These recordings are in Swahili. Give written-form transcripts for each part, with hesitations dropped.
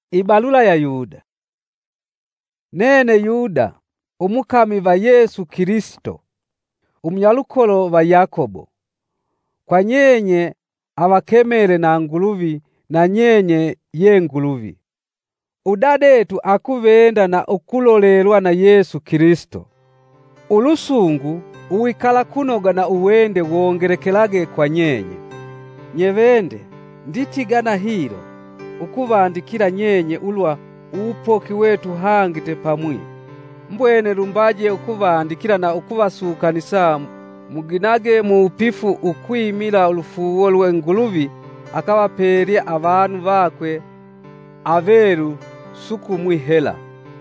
Ibalula ya Yuda. Nene Yuda, umukami va Yesu Kristo, umnyalukolo va Yakobo. Kwa nyenye abakemele na Nguluvi na nyenye ye Nguluvi. Udadetu akuvenda na ukulolelwa na Yesu Kristo. Ulusungu uwikala kunoga na uwende wongerekelage kwa nyenye. Nyevende nditigana hilo ukubandikila nyenye ulwa upoki wetu hangite pamwi. Mbwene lumbaje ukubandikila na ukubasukanisa muginage mu upifu ukwimila ulufuwo lwe Nguluvi akawapelia abantu bakwe averu sukumwihela.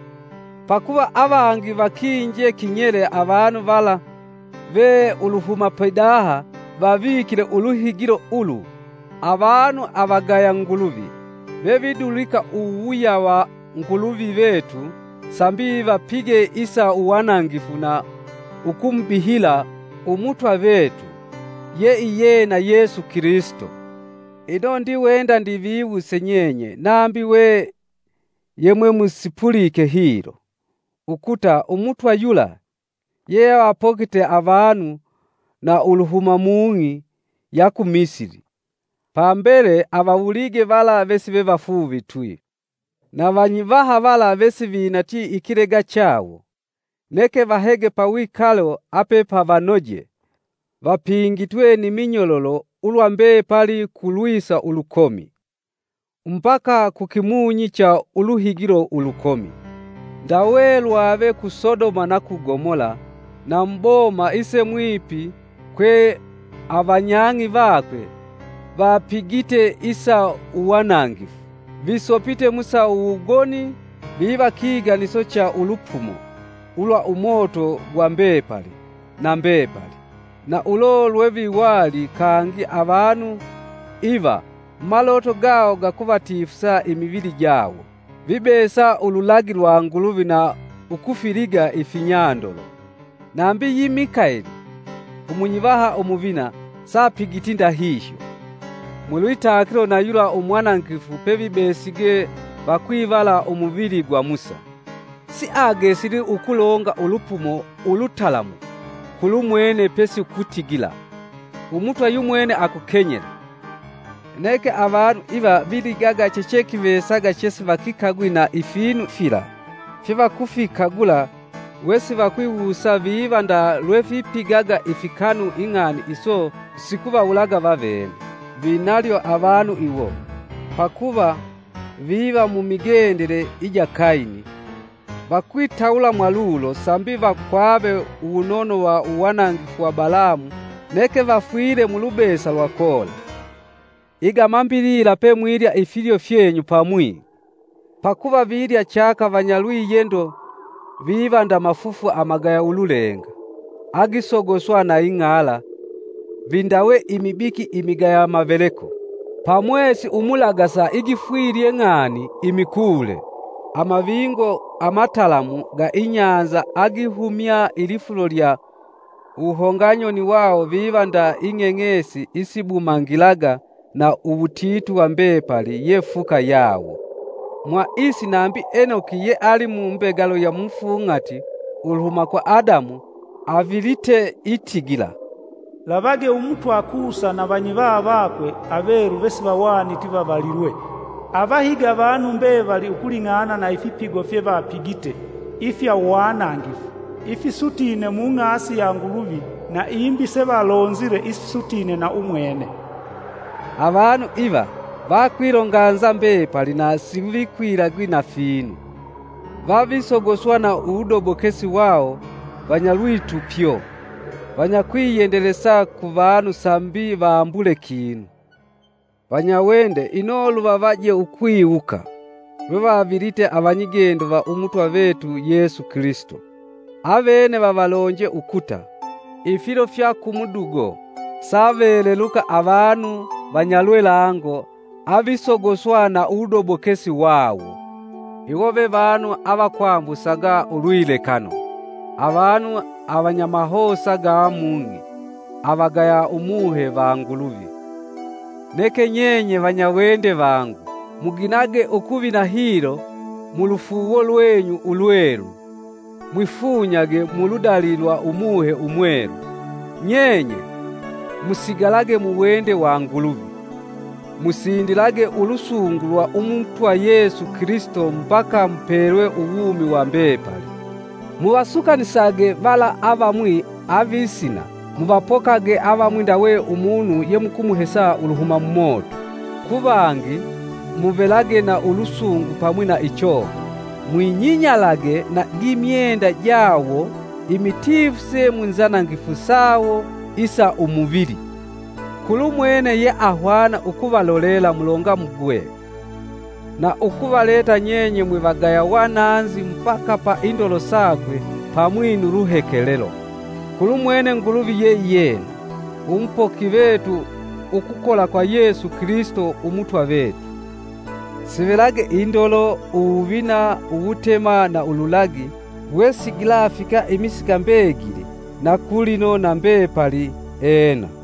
Pakuba abangi bakinje kinyele abantu bala be uluhuma pedaha babikile uluhigiro ulu abantu abagaya Nguluvi bebidulika uwuya wa Nguluvi betu sambi bapige isa uwanangifu na ukumbihila umutwa betu ye iye na Yesu Kristo. Ido ndiwenda ndivibuse nyenye nambi we yemwe musipulike hilo ukuta umutwa yula ye apokite abantu na uluhuma mungi ya ku Misiri. Pambele abawulige bala besi bebafubi twi na banyivaha bala besi binati ikirega chawo neke bahege pawikalo ape pabanoje bapingitwe ni minyololo ulwa mbe pali kulwisa ulukomi mpaka kukimunyi cha uluhigiro ulukomi. Ndawelwa abe ku Sodoma na ku Gomora na mboma ise mwipi kwe abanyangi bakwe bapigite isa uwanangifu bisopite musa ugoni biba kiganiso cha ulupumo ulwa umoto gwa mbepali na ulolwe biwali kangi abantu iva maloto gao gakubatifsa imibili jawo bibesa ululagi lwa Nguluvi na ukufiriga ifinyandolo. Nambi yi Mikaeli umunyivaha umuvina sapigitinda hisho mulwitakilo na yula umwanangifu pebibesige bakwivala umubili gwa Musa si agesiri ukulonga ulupumo ulutalamu kulumwene pesi kutigila umutwa yumwene akukenyera. Neke abantu iba biligaga checheki besaga chesi bakikagwi na ifinu fila fiba kufikagula wesi bakwiwusa biba nda lwefipigaga ifikanu ing'ani iso sikuba ulaga bavene binalyo abantu iwo pakuba biba mu migendere ija Kaini bakwitaula mwalulo sambi bakwabe unono wa uwanangifu wa Balamu neke bafwire mu lubesa lwa Kola. Iga mambilila pe mwilya ifilyo fyenyu pamwi pakuba bilya chaka banyalwi yendo bibanda mafufu amagaya ululenga agisogoswa na ing'ala bindawe imibiki imigaya maveleko pamwesi umulagasa igifwirye ng'ani imikule amavingo amatalamu ga inyanza agihumya ilifulo lya uhonganyoni wao bibanda ing'eng'esi isibumangilaga na ubutitu wa mbepali yefuka yawo. Mwa isi nambi Enoki ye ali mu mbegalo ya mfungati uluhuma kwa Adamu avilite itigila. Labage umutwa akusa na banyiva bakwe aberu besi bawani tibabalirwe. Abahiga abantu mbebali ukulingana na ifipigo fye bapigite ifya wanangifu ifisutine mu ng'asi ya Nguluvi na imbi se balonzire isutine na umwene. Abantu iba bakwilonganza mbepali na sivikwilagwi na finu babisogoswa na udobokesi wao banyalwitu pyo banyakwiyendelesa ku bantu sambi bambule kinu banyawende inolu babaje ukwiuka bababilite abanyigendo ba umutwa betu Yesu Kristo abene babalonje ukuta ifilo fya kumudugo saveleluka abantu banyalwelango abisogoswa na udobokesi wawo iwobe bantu abakwambusaga ulwilekano abantu abanyamahosa ga mungi abagaya umuhe ba Nguluvi. Neke nyenye banyawende bangu muginage ukubina hilo mulufuwo lwenyu ulwelu, mwifunyage muludalilwa umuhe umwelu. Nyenye musigalage muwende wa Nguluvi, musindilage ulusungu lwa Umutwa Yesu Kristo mpaka mperwe uwumi wa mbepali. Mubasukanisage bala abamwi avisina, mubapokage abamwi ndawe umunu yemukumuhesa uluhuma mumoto. Kubangi muvelage na ulusungu pamwi na ichoho, mwinyinyalage na gimyenda jawo imitifuse mwinzanangifu sawo isa umuvili. Kulumwene ye ahwana ukubalolela mulonga mugwe, na ukubaleta nyenye mwivagaya wananzi mpaka pa indolo sagwe pamwinu ruhekelelo. Kulumwene Nguluvi ye yena, umpoki vetu ukukola kwa Yesu Kristo Umutwa vetu. Sivelage indolo, uwina, uwutema na ululagi, wesigila afika imisika mbegili, na kulino na mbepali ena.